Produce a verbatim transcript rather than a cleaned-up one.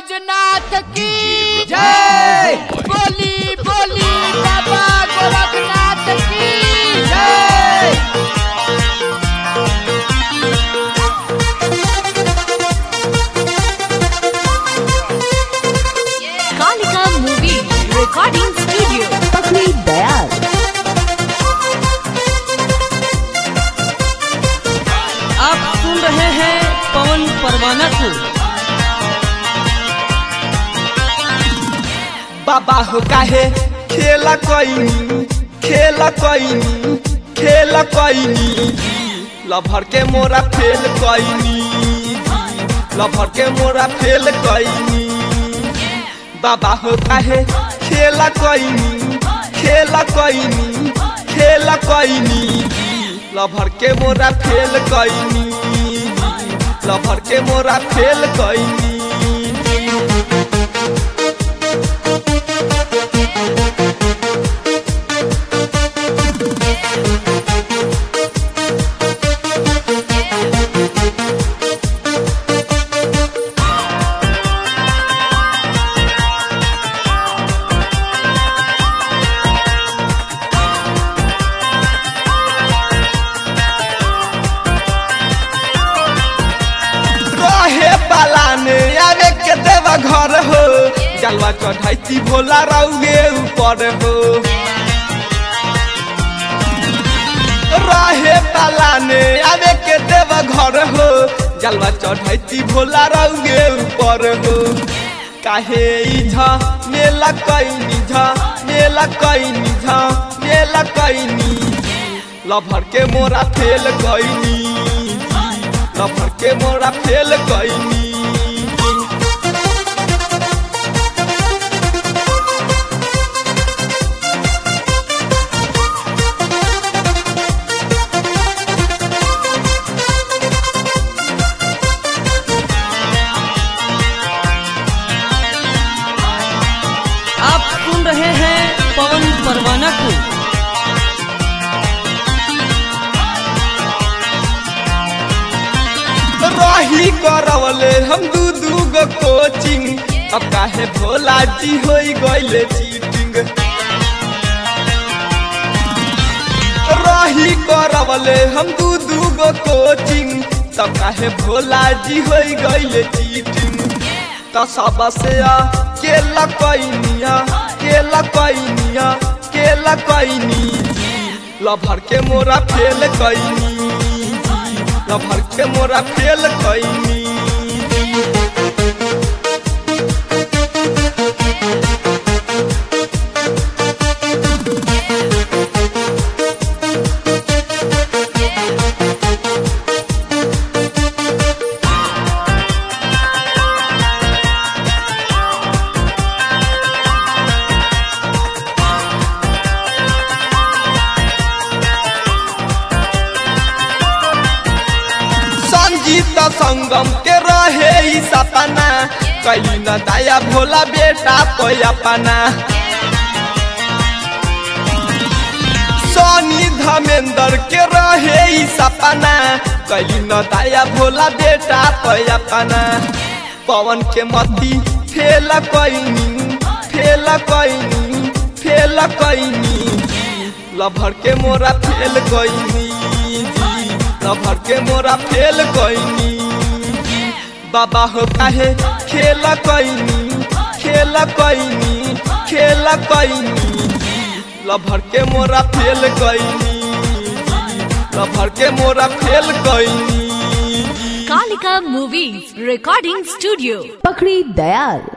बैजनाथ की जय। बोली बोली बाबा गोरखनाथ की जय। कालिका मूवी रिकॉर्डिंग स्टूडियो पकड़ी दयाल। आप सुन रहे हैं पवन परवाना को। बाबा हो काहे खेला कोइनी खेला कोइनी खेला कोइनी लभर के मोरा फेल कोइनी लभर के मोरा फेल कोइनी। बाबा हो काहे खेला कोइनी खेला कोइनी खेला कोइनी लभर के मोरा फेल कोइनी लभर के मोरा फेल कोइनी। आवे के देवा घर हो जलवा चढ़ाई भोला रउगे ऊपर हो रहे पालाने आवे के देवा घर हो जलवा चढ़ाई भोला रउगे ऊपर हो। काहे इझा मेला कइनी झा मेला कइनी झा मेला कइनी लभर के मोरा फेल कइनी लभर के मोरा फेल कइनी। आप सुन रहे हैं पवन परवाना को। रही करवले हम दू दू गो कोचिंग अब काहे भोला जी होई गइले चीटिंग। रही करवले हम दू दू गो कोचिंग तब काहे भोला जी होई गइले चीटिंग। त सब से आ केला कइनिया केला कइनिया केला कइनी लभर के मोरा फेल कइनी लभर के मोरा फेल कइनी। संगीत संगम के रहे ई सपना कहीं न दया भोला बेटा तो अपना। सोनी धर्मेंद्र के रहे ई सपना कहीं न दया भोला बेटा तो अपना। पवन के मती फेल कइनी फेल कइनी फेल कइनी लभर के मोरा फेल कइनी लभर के मोरा फेल कइनी। बाबा हो काहे खेला कइनी खेला कइनी खेला कइनी लभर के मोरा फेल कइनी लभर के मोरा फेल कइनी। कालिका मूवी रिकॉर्डिंग स्टूडियो पकड़ी दयाल।